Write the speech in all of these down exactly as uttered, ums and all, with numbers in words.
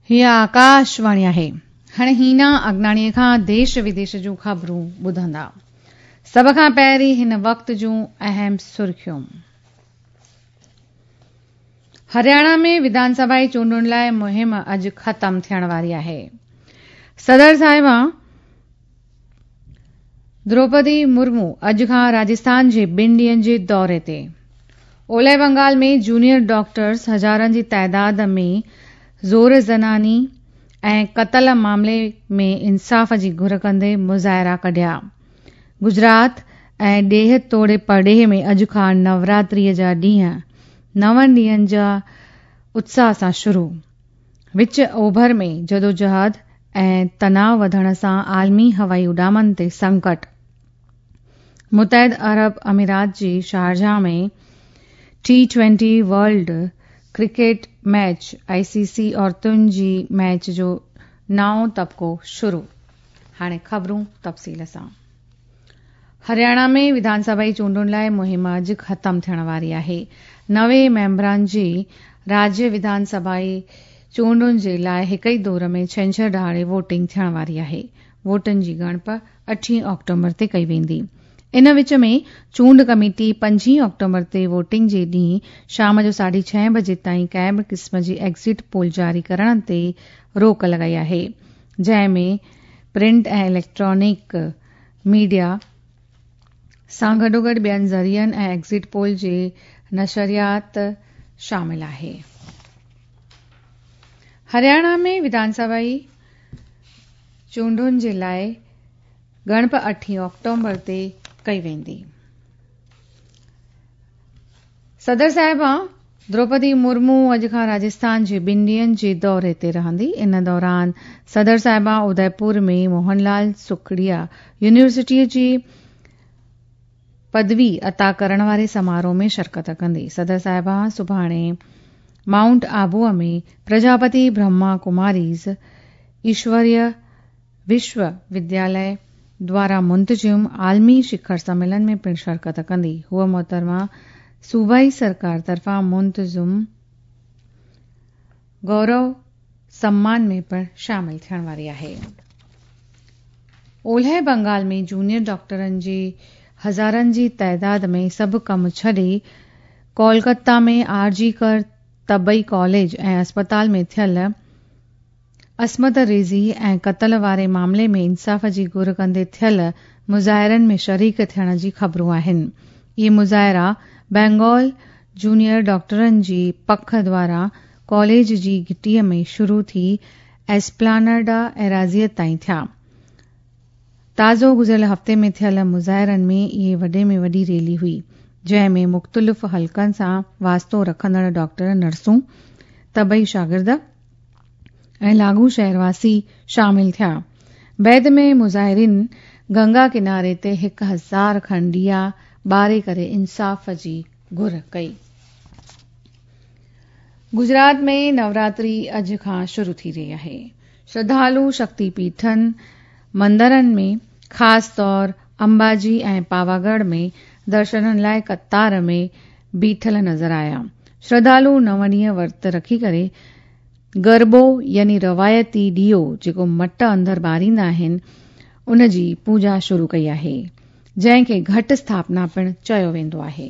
हीअ आकाशवाणी आहे। हाणे हीना अगनाणीअ खां देश विदेश जूं ख़बरूं ॿुधंदा। सभ खां पहिरीं हिन वक़्त जूं अहम सुर्खियूं। हरियाणा में विधानसभाई चूंडुनि लाइ मुहिम अॼु ख़तम थियण वारी आहे। सदर साहिबा द्रौपदी मुर्मू अॼु खां राजस्थान जे ॿिनि ॾींहनि जे दौरे ते। ओलह बंगाल में जूनियर डॉक्टर्स हज़ारनि जी तइदाद में ज़ोर ज़नानी ऐं क़तल मामले में इंसाफ़ जी घुर कंदे मुज़ाहिरा कढिया। गुजरात ऐं ॾेह तोड़े परॾेह में अॼु खां नवरात्रीअ जा ॾींहं नवनि ॾींहनि जा उत्साह सां शुरू। विच ओभर में जदोजहद ऐं तनाव वधण सां आलमी हवाई उॾामनि ते संकट। मुतहद अरब अमीरात जी शारजाह में T twenty world cricket match ICC औरतुनि जी मैच जो नओं तबको शुरू। हाणे ख़बरूं तफ़सील सां। हरियाणा में विधानसभाई चूंडुनि लाइ मुहिम अॼु ख़तम थियण वारी आहे। नवे मेंबरनि जी राज्य विधानसभाई चूंडुनि जे लाइ हिक ई दौर में छंछर ॾाढे वोटिंग थियण वारी आहे। वोटनि जी ॻणप अठी अक्टूबर ते कई वेंदी। इन विच में चूंड कमेटी पंजी अक्टूबर ते वोटिंग जे ॾींहुं शाम जो साढी छह बजे ताईं कंहिं बि क़िस्म जी एग्ज़िट पोल जारी करण ते रोक लॻाई आहे, जंहिं में प्रिंट ऐं इलेक्ट्रॉनिक मीडिया सां गॾोगॾु ॿियनि ज़रियनि ऐं एग्ज़िट पोल जे नशरियात शामिल आहे। हरियाणा में विधानसभाई चूंडुनि जे लाइ ॻणप अठी अक्टूबर ते कई वेंदी। सदर साहिबा द्रौपदी मुर्मू अॼु खां राजस्थान जे ॿिनि ॾींहनि जे दौरे ते रहंदी। इन दौरान सदर साहिबा उदयपुर में मोहनलाल सुखड़िया यूनिवर्सिटीअ जी पदवी अता करण वारे समारोह में शिरकत कंदी। सदर साहिबा सुभाणे माउंट आबूअ में प्रजापति ब्रह्मा कुमारीज़ ईश्वरीय विश्वविद्यालय द्वारा मुंतजिम आलमी शिखर सम्मेलन में पिण शिरकत कंदी। हूअ मोहतरमा सूबाई सरकार तरफ़ां मुंतजिम गौरव सम्मान में पिण शामिल थियण वारी आहे। ओलह बंगाल में जूनियर डॉक्टरनि जी हज़ारनि जी तइदाद में सभु कम छॾे कोलकाता में आरजीकर तबई कॉलेज ऐं अस्पताल में थियल अस्मत रेज़ी ऐं क़तल वारे मामले में इंसाफ़ जी घुर कंदे थियल मुज़ाहिरनि में शरीक थियण जी ख़बरूं आहिनि। इहे मुज़ाहिरा बंगाल जूनियर डॉक्टरनि जी पख द्वारा कॉलेज जी घिटीअ में शुरू थी एस्प्लानडा एराज़ीअ ताईं थिया। ताज़ो गुज़िरियल हफ़्ते में थियल मुज़ाहिरनि में इहे वॾे में वॾी रैली हुई, जंहिं में मुख़्तलिफ़ हलक़नि सां वास्तो रखंदड़ डॉक्टर नर्सूं तबई शागिर्द ऐं लागू शहरवासी शामिल थिया। बैदि में मुज़ाहिरीन गंगा किनारे ते हिकु हज़ार खन ॾिया ॿारे करे इंसाफ़ जी घुर कई। गुजरात में नवरात्रि अॼु खां शुरू थी रही आहे। श्रद्धालु शक्तिपीठनि मंदरनि में ख़ासि तौर अंबाजी ऐं पावागढ़ में दर्शननि लाइ कतार में बीठल नज़र आया। श्रद्धालु नव ॾींहं वर्त रखी करे गरबो यानी रवायती ॾीओ जेको मट अंदर ॿारींदा आहिनि उन जी पूजा शुरू कई आहे, जंहिंखे घट स्थापना पिण चयो वेंदो आहे।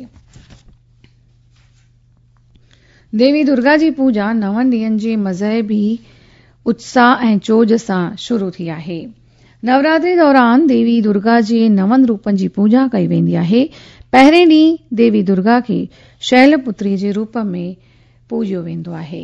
देवी दुर्गा जी पूजा नवनि ॾींहनि जे मज़हबी उत्साह ऐं चोज सां शुरू थी आहे। नवरात्रि दौरान देवी दुर्गा जे नवनि रूपनि जी पूजा कई वेंदी आहे। पहिरें ॾींहुं देवी दुर्गा खे शैलपुत्री जे रूप में पूॼियो वेंदो आहे।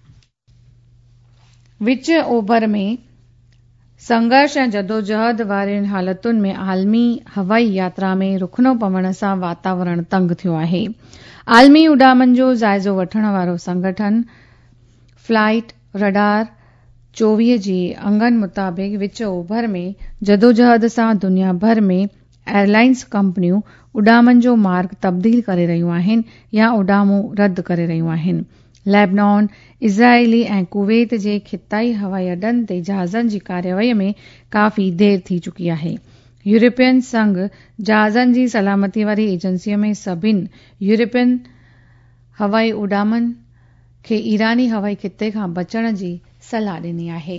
विच ओभर में संघर्ष ऐं जदोजहद वारियुनि हालतुनि में आलमी हवाई यात्रा में रुखनो पवण सां वातावरण तंग थियो आहे। आलमी उॾामनि जो जाइज़ो वठण वारो संगठन फ्लाइट रडार चोवीह जे अंगनि मुताबिक़ विच ओभर में जदोजहद सां दुनिया भर में एयरलाइंस कंपनियूं उॾामनि जो मार्ग तब्दील करे रहियूं आहिनि या उॾामूं रद्द करे रहियूं आहिनि। लेबनान, इज़राइली ऐं कुवैत जे खिताई हवाई अॾनि ते जहाज़नि जी कार्यवाहीअ में काफ़ी देर थी चुकी आहे। यूरोपियन संघ जहाज़नि जी सलामती वारी एजेंसीअ में सभिनी यूरोपियन हवाई उॾामनि खे ईरानी हवाई खिते खां बचण जी सलाह ॾिनी आहे।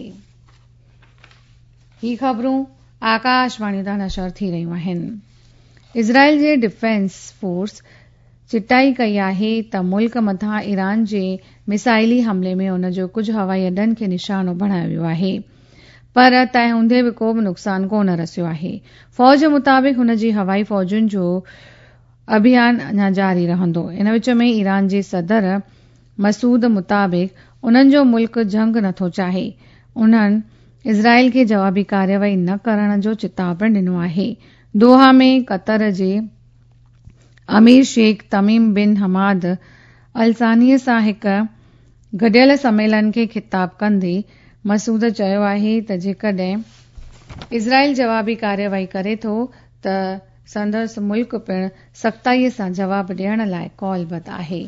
ही ख़बरूं आकाशवाणी तां नशर थी रहियूं आहिनि। इज़राइल जे डिफेंस फोर्स चिटाई कई आहे त मुल्क मथां ईरान जे मिसाइली हमले में उन जो कुझु हवाई अॾनि खे निशानो बणायो वियो आहे, पर तंहिं हूंदे बि को बि नुक़सान कोन रसियो आहे। फौज मुताबिक़ हुन जी हवाई फौजुनि जो अभियान अञा जारी रहंदो। इन विच में ईरान जे सदर मसूद मुताबिक़ उन्हनि जो मुल्क जंग नथो चाहे। उन्हनि इज़राइल खे जवाबी कार्यवाही न करण जो चितावण ॾिनो आहे। दोहा में कतर जे अमीर शेख तमीम बिन हमाद अलसानीअ सां हिक गॾियल सम्मेलन खे ख़िताब कंदे मसूद चयो आहे त जेकॾहिं इज़राइल जवाबी कार्यवाही करे थो त संदसि मुल्क पिणु सख़्ताईअ सां जवाब ॾियण लाइ कौलबद्ध आहे।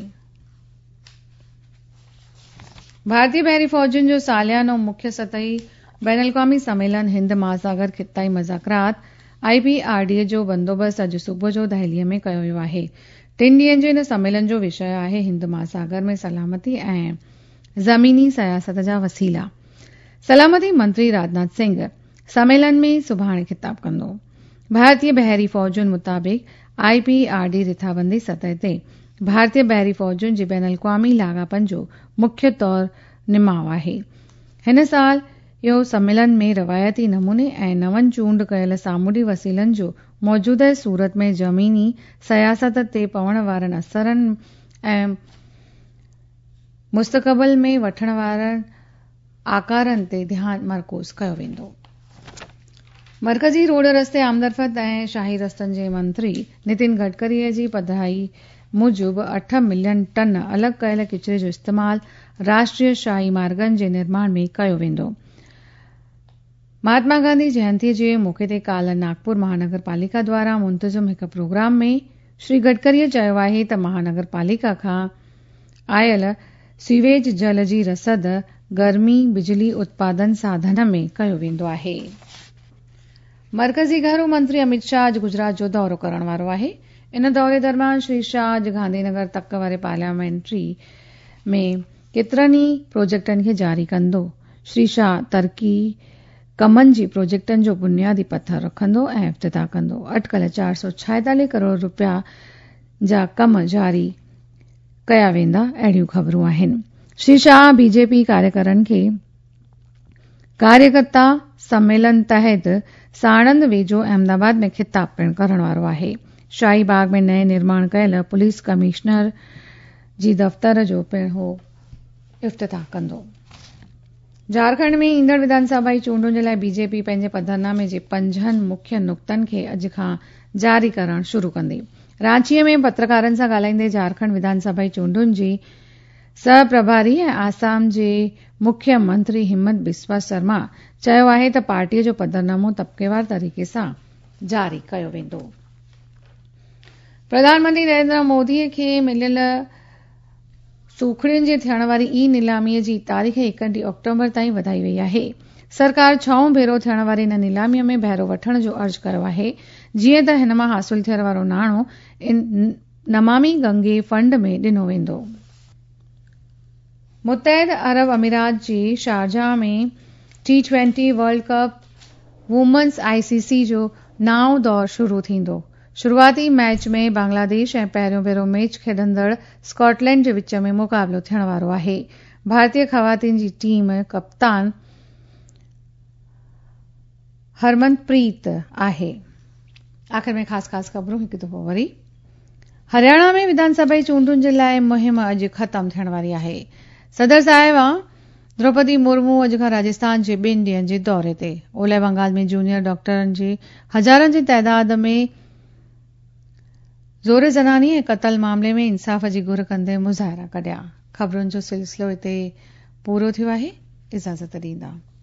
भारतीय बहरी फौजुनि जो सालियानो मुख्य सतही बैन अल-अक़वामी सम्मेलन हिंद महासागर ख़िताई मुज़ाकरात आईपीआरडीए जो बंदोबस्त अॼु सुबुह जो दहलीअ में कयो वियो आहे। टिन ॾींहनि जे इन सम्मेलन जो विषय आहे हिंद महासागर में सलामती ऐं ज़मीनी सियासत जा वसीला। सलामती मंत्री राजनाथ सिंह सम्मेलन में सुभाणे ख़िताब कंदो। भारतीय बहरी फौजुनि मुताबिक़ आईपीआरडी रिथाबंदी सतह ते भारतीय बहरी फौजुनि जे बैन अल-अक़वामी लाॻापनि जो मुख्य तौर निमाउ आहे। हिन साल इहो सम्मेलन में रवायती नमूने ऐं नवनि चूंड कयल सामूंडी वसीलनि जो मौजूदह सूरत में ज़मीनी सियासत ते पवण वारनि असरनि ऐं मुस्तक़बिल में वठण वारनि आकारनि ते ध्यानु मर्कूज़ कयो वेंदो। मरकज़ी रोड रस्ते आमदरफ़त ऐं शाही रस्तनि जे मंत्री नितिन गडकरीअ जी पधिराई मूजिबि अठ मिलियन टन अलॻि कयल किचिरे जो इस्तेमालु राष्ट्रीय शाही मार्गनि जे निर्माण में कयो वेंदो। महात्मा गांधी जयंतीअ जे मौक़े ते काल्ह नागपुर महानगर पालिका द्वारा मुंतज़िम हिक प्रोग्राम में श्री गडकरीअ चयो आहे त महानगर पालिका खां आयल सीवेज जल जी रसद गर्मी बिजली उत्पादन साधन में कयो वेंदो आहे। मरकज़ी गृह मंत्री अमित शाह अॼु गुजरात जो दौरो करण वारो आहे। इन दौरे दरमियान श्री शाह अॼु गांधीनगर तक वारे पार्लियामेंट्री में केतिरनि ई प्रोजेक्टनि खे जारी कंदो। श्री शाह तरक़ी कमनि जी प्रोजेक्टनि जो बुनियादी पथर रखंदो ऐं इफ़्तिताह कंदो। अटकल चार सौ छाएतालीह करोड़ रुपया जा कम जारी कया वेंदा, अहिड़ियूं ख़बरूं आहिनि। श्री शाह बीजेपी कार्यकर्ताउनि खे कार्यकर्ता सम्मेलन तहत साणंद वेझो अहमदाबाद में ख़िताब पिणु करण वारो आहे। शाही बाग में नए निर्माण कयल पुलिस कमिश्नर जी दफ़्तर जो पिणु हो इफ़्तिताह कंदो। झारखंड में ईंदड़ विधानसभाई चूंडुनि जे लाइ बीजेपी पंहिंजे पधरनामे जे पंजनि मुख्य नुक़्तनि खे अॼु खां जारी करणु शुरू कंदी। रांचीअ में पत्रकारनि सां ॻाल्हाईंदे झारखंड विधानसभाई चूंडुनि जी सह प्रभारी ऐं आसाम जे मुख्यमंत्री हिमंत बिस्वा शर्मा चयो आहे त पार्टीअ जो पधरनामो तब्क़ेवार तरीक़े सां जारी कयो वेंदो। प्रधानमंत्री नरेंद्र मोदीअ खे मिलियल सूखड़ियुनि जे थियण वारी ई नीलामीअ जी तारीख़ एकटीह अक्टूबर ताईं वधाई वई आहे। सरकार छहों भेरो थियण वारी इन नीलामीअ में बहिरो वठण जो अर्ज़ कयो आहे, जीअं त हिन मां हासिल थियण वारो नाणो नमामि गंगे फंड में ॾिनो वेंदो। मुत्तहिद अरब अमीरात जे शारजाह में T twenty world cup women's ICC जो नाओं दौर शुरू थींदो। शुरूआती मैच में बांग्लादेश ऐं पहिरियों भेरो मैच खेॾंदड़ स्कॉटलैंड जे विच में मुक़ाबिलो थियण वारो आहे। भारतीय ख़वातीन जी टीम कप्तान हरमनप्रीत आहे। आख़िर में ख़ासि ख़ासि ख़बरूं हिकु दफ़ो वरी। हरियाणा में विधानसभाई चूंडुनि जे लाइ मुहिम अॼु ख़तमु थियण वारी आहे। सदर साहिबा द्रौपदी मुर्मू अॼु खां राजस्थान जे ॿिनि ॾींहनि जे दौरे ते। ओलह बंगाल में जूनियर डॉक्टरनि जे हज़ारनि जी तइदाद में ज़ोर ज़नानी ऐं क़त्ल मामले में इंसाफ़ जी घुर कंदे मुज़ाहिरा कढिया। ख़बरुनि जो सिलसिलो हिते पूरो थियो आहे। इजाज़त ॾींदा।